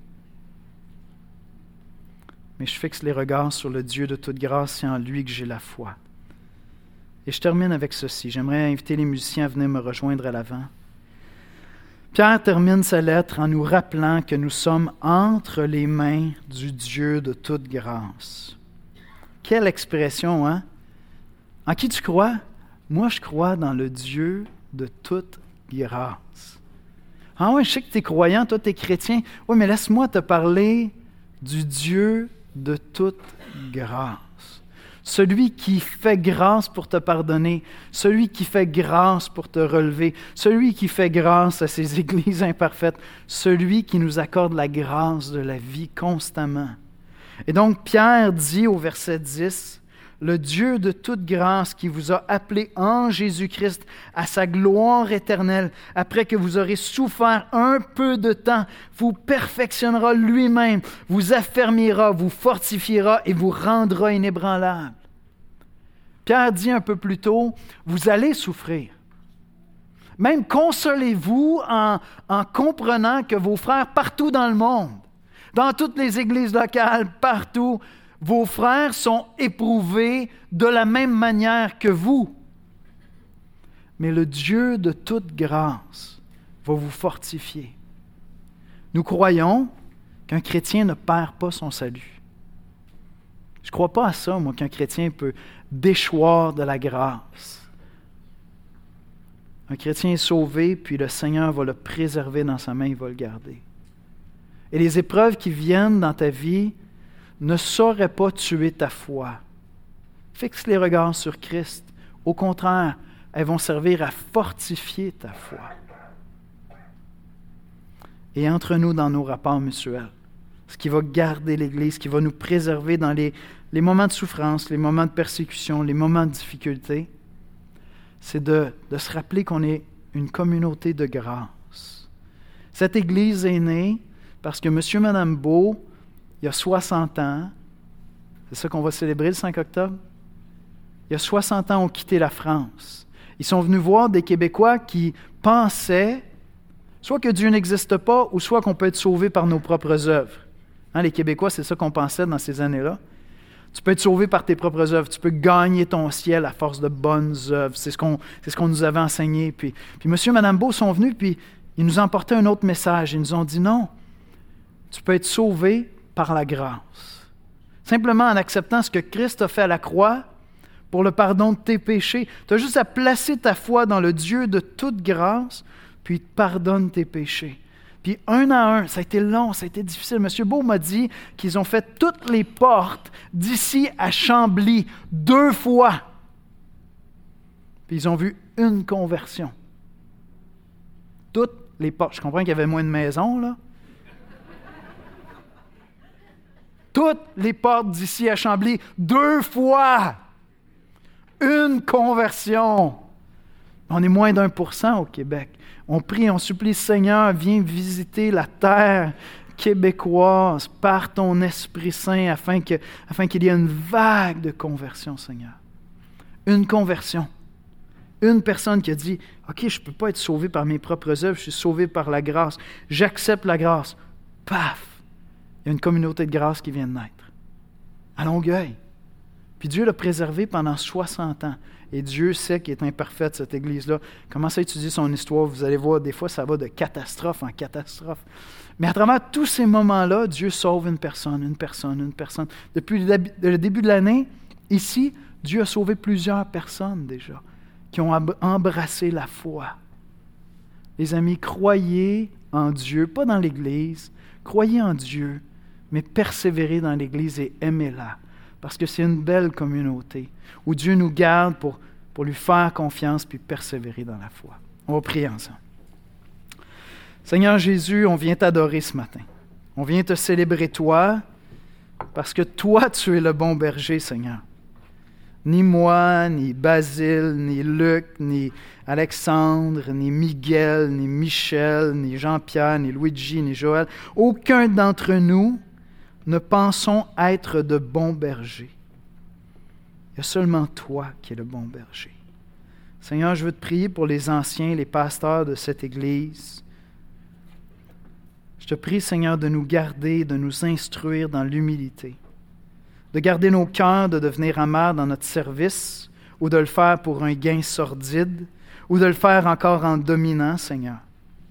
Mais je fixe les regards sur le Dieu de toute grâce, c'est en lui que j'ai la foi. Et je termine avec ceci. J'aimerais inviter les musiciens à venir me rejoindre à l'avant. Pierre termine sa lettre en nous rappelant que nous sommes entre les mains du Dieu de toute grâce. Quelle expression, hein? En qui tu crois? Moi, je crois dans le Dieu de toute grâce. Ah oui, je sais que tu es croyant, toi, tu es chrétien. Oui, mais laisse-moi te parler du Dieu de toute grâce. Celui qui fait grâce pour te pardonner, celui qui fait grâce pour te relever, celui qui fait grâce à ces églises imparfaites, celui qui nous accorde la grâce de la vie constamment. Et donc, Pierre dit au verset 10, « Le Dieu de toute grâce qui vous a appelé en Jésus-Christ à sa gloire éternelle, après que vous aurez souffert un peu de temps, vous perfectionnera lui-même, vous affermira, vous fortifiera et vous rendra inébranlable. » Pierre dit un peu plus tôt, « Vous allez souffrir. Même consolez-vous en comprenant que vos frères partout dans le monde, dans toutes les églises locales, partout, vos frères sont éprouvés de la même manière que vous. Mais le Dieu de toute grâce va vous fortifier. » Nous croyons qu'un chrétien ne perd pas son salut. Je ne crois pas à ça, moi, qu'un chrétien peut déchoir de la grâce. Un chrétien est sauvé, puis le Seigneur va le préserver dans sa main, il va le garder. Et les épreuves qui viennent dans ta vie ne sauraient pas tuer ta foi. Fixe les regards sur Christ. Au contraire, elles vont servir à fortifier ta foi. Et entre nous, dans nos rapports mutuels, ce qui va garder l'Église, ce qui va nous préserver dans les moments de souffrance, les moments de persécution, les moments de difficulté, c'est de se rappeler qu'on est une communauté de grâce. Cette Église est née parce que Monsieur et Mme Beau, il y a 60 ans, c'est ça qu'on va célébrer le 5 octobre, il y a 60 ans, ont quitté la France. Ils sont venus voir des Québécois qui pensaient soit que Dieu n'existe pas, ou soit qu'on peut être sauvé par nos propres œuvres. Les Québécois, c'est ça qu'on pensait dans ces années-là. Tu peux être sauvé par tes propres œuvres. Tu peux gagner ton ciel à force de bonnes œuvres. C'est ce qu'on nous avait enseigné. Puis Monsieur et Mme Beau sont venus, puis ils nous ont apporté un autre message. Ils nous ont dit non, tu peux être sauvé par la grâce. Simplement en acceptant ce que Christ a fait à la croix pour le pardon de tes péchés. Tu as juste à placer ta foi dans le Dieu de toute grâce, puis il te pardonne tes péchés. Puis un à un, ça a été long, ça a été difficile. M. Beau m'a dit qu'ils ont fait toutes les portes d'ici à Chambly 2 fois. Puis ils ont vu une conversion. Toutes les portes. Je comprends qu'il y avait moins de maisons, là. Toutes les portes d'ici à Chambly 2 fois. Une conversion. On est moins d'1% au Québec. On prie, on supplie, Seigneur, viens visiter la terre québécoise par ton Esprit Saint afin qu'il y ait une vague de conversion, Seigneur. Une conversion. Une personne qui a dit, OK, je ne peux pas être sauvé par mes propres œuvres, je suis sauvé par la grâce. J'accepte la grâce. Paf! Il y a une communauté de grâce qui vient de naître. À Longueuil. Puis Dieu l'a préservé pendant 60 ans. Et Dieu sait qu'il est imparfaite, cette Église-là. Commencez à étudier son histoire, vous allez voir, des fois, ça va de catastrophe en catastrophe. Mais à travers tous ces moments-là, Dieu sauve une personne, une personne, une personne. Depuis le début de l'année, ici, Dieu a sauvé plusieurs personnes déjà, qui ont embrassé la foi. Les amis, croyez en Dieu, pas dans l'Église. Croyez en Dieu, mais persévérez dans l'Église et aimez-la. Parce que c'est une belle communauté où Dieu nous garde pour lui faire confiance puis persévérer dans la foi. On va prier ensemble. Seigneur Jésus, on vient t'adorer ce matin. On vient te célébrer toi parce que toi, tu es le bon berger, Seigneur. Ni moi, ni Basile, ni Luc, ni Alexandre, ni Miguel, ni Michel, ni Jean-Pierre, ni Luigi, ni Joël, aucun d'entre nous ne pensons être de bons bergers. Il y a seulement toi qui es le bon berger. Seigneur, je veux te prier pour les anciens, les pasteurs de cette Église. Je te prie, Seigneur, de nous garder, de nous instruire dans l'humilité, de garder nos cœurs, de devenir amers dans notre service, ou de le faire pour un gain sordide, ou de le faire encore en dominant, Seigneur.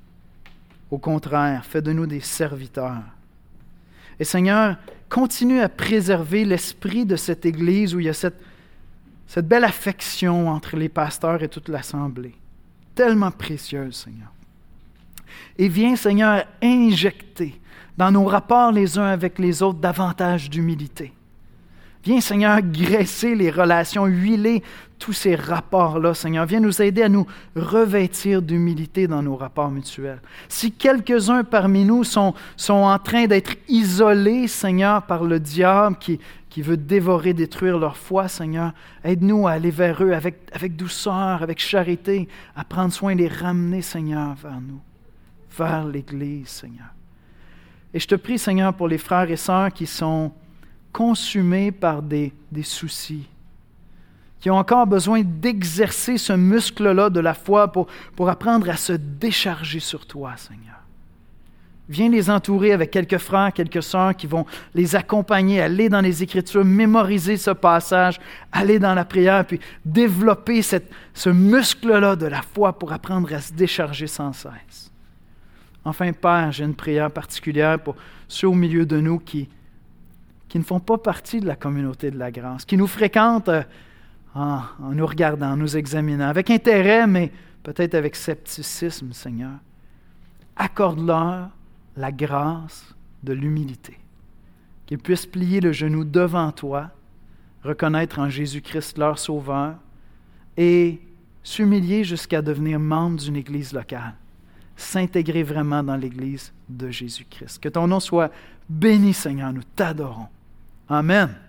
Au contraire, fais de nous des serviteurs. Et Seigneur, continue à préserver l'esprit de cette Église où il y a cette belle affection entre les pasteurs et toute l'Assemblée. Tellement précieuse, Seigneur. Et viens, Seigneur, injecter dans nos rapports les uns avec les autres davantage d'humilité. Viens, Seigneur, graisser les relations, huiler tous ces rapports-là, Seigneur. Viens nous aider à nous revêtir d'humilité dans nos rapports mutuels. Si quelques-uns parmi nous sont en train d'être isolés, Seigneur, par le diable qui veut dévorer, détruire leur foi, Seigneur, aide-nous à aller vers eux avec douceur, avec charité, à prendre soin de les ramener, Seigneur, vers nous, vers l'Église, Seigneur. Et je te prie, Seigneur, pour les frères et sœurs qui sont consumés par des soucis, qui ont encore besoin d'exercer ce muscle-là de la foi pour apprendre à se décharger sur toi, Seigneur. Viens les entourer avec quelques frères, quelques sœurs qui vont les accompagner, aller dans les Écritures, mémoriser ce passage, aller dans la prière, puis développer ce muscle-là de la foi pour apprendre à se décharger sans cesse. Enfin, Père, j'ai une prière particulière pour ceux au milieu de nous qui ne font pas partie de la communauté de la grâce, qui nous fréquentent en nous regardant, en nous examinant, avec intérêt, mais peut-être avec scepticisme, Seigneur. Accorde-leur la grâce de l'humilité, qu'ils puissent plier le genou devant toi, reconnaître en Jésus-Christ leur Sauveur et s'humilier jusqu'à devenir membre d'une Église locale, s'intégrer vraiment dans l'Église de Jésus-Christ. Que ton nom soit béni, Seigneur, nous t'adorons. Amen.